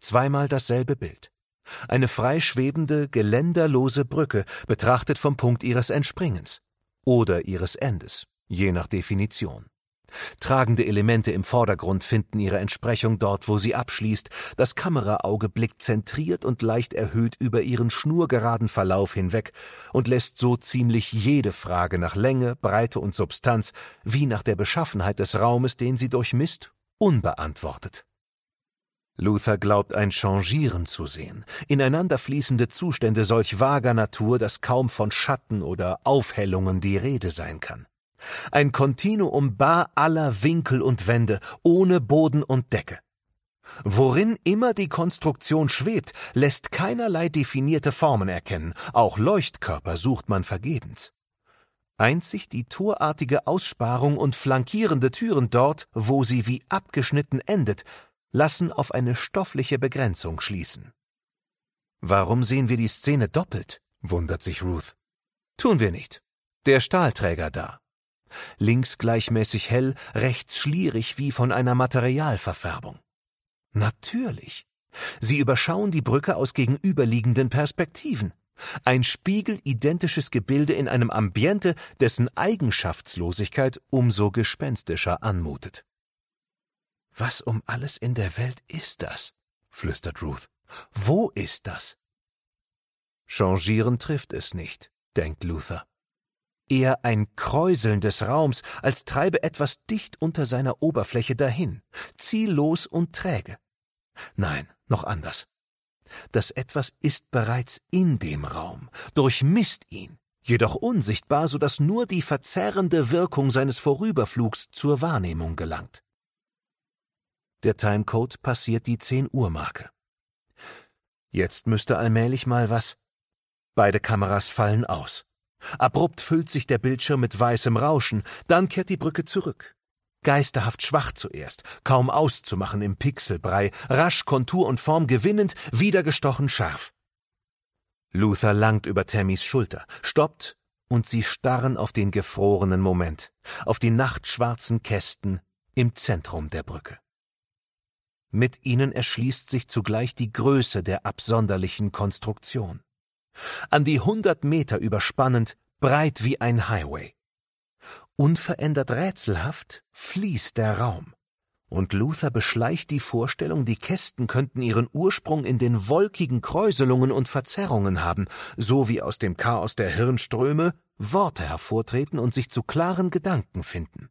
zweimal dasselbe Bild. Eine freischwebende, geländerlose Brücke, betrachtet vom Punkt ihres Entspringens. Oder ihres Endes, je nach Definition. Tragende Elemente im Vordergrund finden ihre Entsprechung dort, wo sie abschließt. Das Kameraauge blickt zentriert und leicht erhöht über ihren schnurgeraden Verlauf hinweg und lässt so ziemlich jede Frage nach Länge, Breite und Substanz, wie nach der Beschaffenheit des Raumes, den sie durchmisst, unbeantwortet. Luther glaubt, ein Changieren zu sehen, ineinanderfließende Zustände solch vager Natur, dass kaum von Schatten oder Aufhellungen die Rede sein kann. Ein Kontinuum bar aller Winkel und Wände, ohne Boden und Decke. Worin immer die Konstruktion schwebt, lässt keinerlei definierte Formen erkennen, auch Leuchtkörper sucht man vergebens. Einzig die torartige Aussparung und flankierende Türen dort, wo sie wie abgeschnitten endet, lassen auf eine stoffliche Begrenzung schließen. »Warum sehen wir die Szene doppelt?« wundert sich Ruth. »Tun wir nicht. Der Stahlträger da. Links gleichmäßig hell, rechts schlierig wie von einer Materialverfärbung. Natürlich. Sie überschauen die Brücke aus gegenüberliegenden Perspektiven. Ein spiegelidentisches Gebilde in einem Ambiente, dessen Eigenschaftslosigkeit umso gespenstischer anmutet. »Was um alles in der Welt ist das?« flüstert Ruth. »Wo ist das?« Changieren trifft es nicht, denkt Luther. Eher ein Kräuseln des Raums, als treibe etwas dicht unter seiner Oberfläche dahin, ziellos und träge. Nein, noch anders. Das Etwas ist bereits in dem Raum, durchmisst ihn, jedoch unsichtbar, so dass nur die verzerrende Wirkung seines Vorüberflugs zur Wahrnehmung gelangt. Der Timecode passiert die 10-Uhr-Marke. Jetzt müsste allmählich mal was. Beide Kameras fallen aus. Abrupt füllt sich der Bildschirm mit weißem Rauschen, dann kehrt die Brücke zurück. Geisterhaft schwach zuerst, kaum auszumachen im Pixelbrei, rasch Kontur und Form gewinnend, wieder gestochen scharf. Luther langt über Tammys Schulter, stoppt, und sie starren auf den gefrorenen Moment, auf die nachtschwarzen Kästen im Zentrum der Brücke. Mit ihnen erschließt sich zugleich die Größe der absonderlichen Konstruktion. An die 100 Meter überspannend, breit wie ein Highway. Unverändert rätselhaft fließt der Raum. Und Luther beschleicht die Vorstellung, die Kästen könnten ihren Ursprung in den wolkigen Kräuselungen und Verzerrungen haben, so wie aus dem Chaos der Hirnströme Worte hervortreten und sich zu klaren Gedanken finden.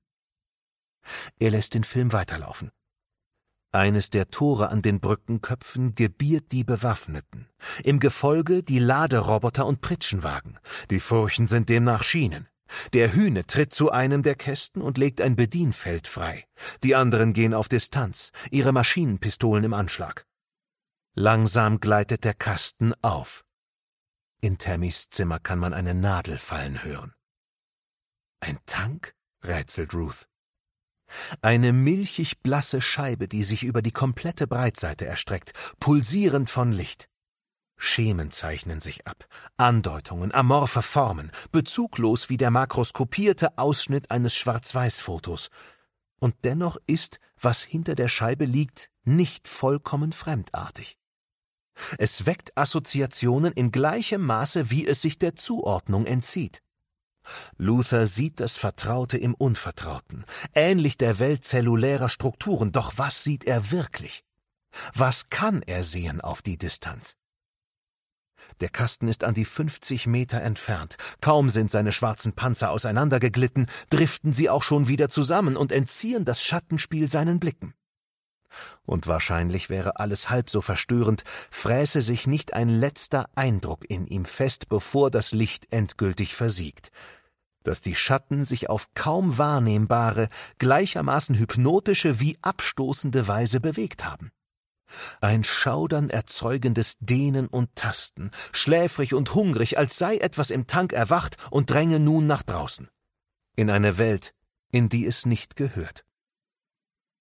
Er lässt den Film weiterlaufen. Eines der Tore an den Brückenköpfen gebiert die Bewaffneten. Im Gefolge die Laderoboter und Pritschenwagen. Die Furchen sind demnach Schienen. Der Hühne tritt zu einem der Kästen und legt ein Bedienfeld frei. Die anderen gehen auf Distanz, ihre Maschinenpistolen im Anschlag. Langsam gleitet der Kasten auf. In Tammys Zimmer kann man eine Nadel fallen hören. »Ein Tank?« rätselt Ruth. Eine milchig blasse Scheibe, die sich über die komplette Breitseite erstreckt, pulsierend von Licht. Schemen zeichnen sich ab, Andeutungen, amorphe Formen, bezuglos wie der makroskopierte Ausschnitt eines Schwarz-Weiß-Fotos. Und dennoch ist, was hinter der Scheibe liegt, nicht vollkommen fremdartig. Es weckt Assoziationen in gleichem Maße, wie es sich der Zuordnung entzieht. Luther sieht das Vertraute im Unvertrauten, ähnlich der Welt zellulärer Strukturen, doch was sieht er wirklich? Was kann er sehen auf die Distanz? Der Kasten ist an die 50 Meter entfernt. Kaum sind seine schwarzen Panzer auseinandergeglitten, driften sie auch schon wieder zusammen und entziehen das Schattenspiel seinen Blicken. Und wahrscheinlich wäre alles halb so verstörend, fräße sich nicht ein letzter Eindruck in ihm fest, bevor das Licht endgültig versiegt, dass die Schatten sich auf kaum wahrnehmbare, gleichermaßen hypnotische wie abstoßende Weise bewegt haben. Ein Schaudern erzeugendes Dehnen und Tasten, schläfrig und hungrig, als sei etwas im Tank erwacht und dränge nun nach draußen. In eine Welt, in die es nicht gehört.